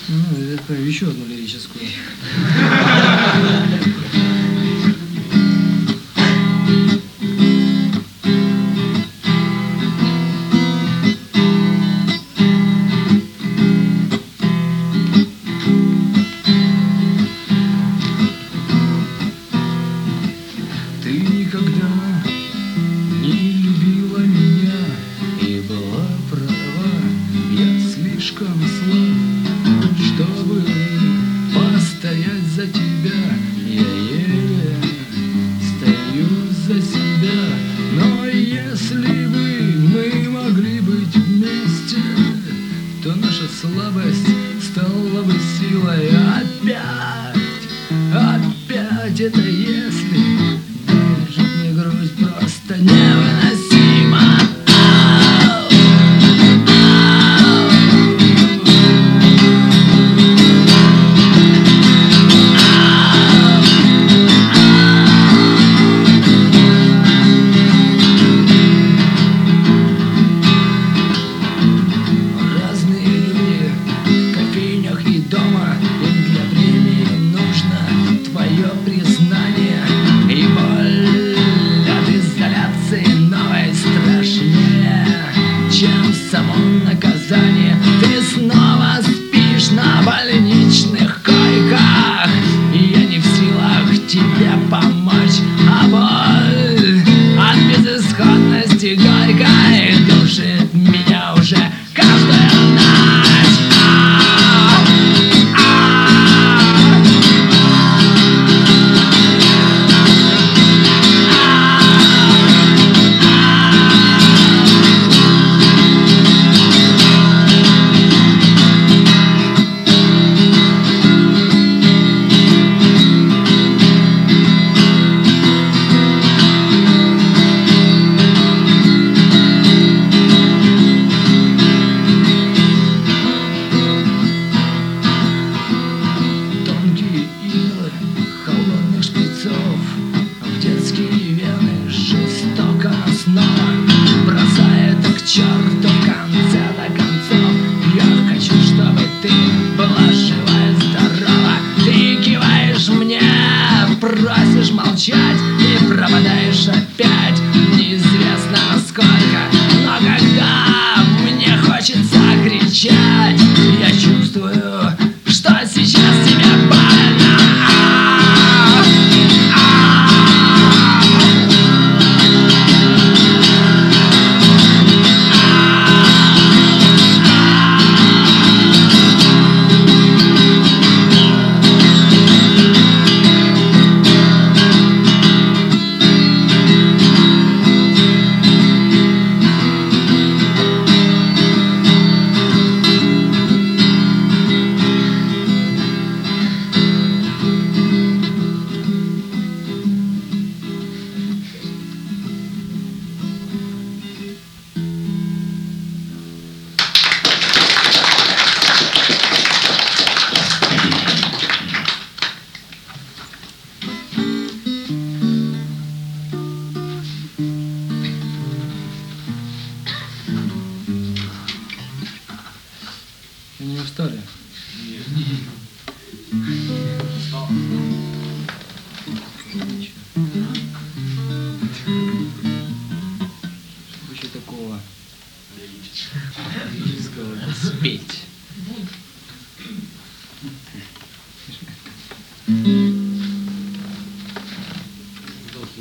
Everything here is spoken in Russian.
Ну, я отправлю еще одну лирическую. Ты никогда не любила меня и была права. Я слишком слаб, чтобы постоять за тебя. Я еле стою за себя. Но если бы мы могли быть вместе, то наша слабость стала бы силой. Опять это если держит мне грусть просто невыносимо. Разные люди в кофейнях и дома, им для времени нужно твое признание. И боль от изоляции новой страшнее, чем само наказание. Ты снова спишь на больничных койках, и я не в силах тебе помочь. А боль от безысходности горькой душит меня уже каждая ночь. Тонкие иглы холодных шприцов в детские вены жестоко снова бросает к черту в конце-то концов. Я хочу, чтобы ты была жива и здорова. Ты киваешь мне, просишь молчать и пропадаешь опять неизвестно насколько. Но когда мне хочется кричать, я чувствую, что сейчас тебе больно. Вы не устали? Что еще такого лирического спеть?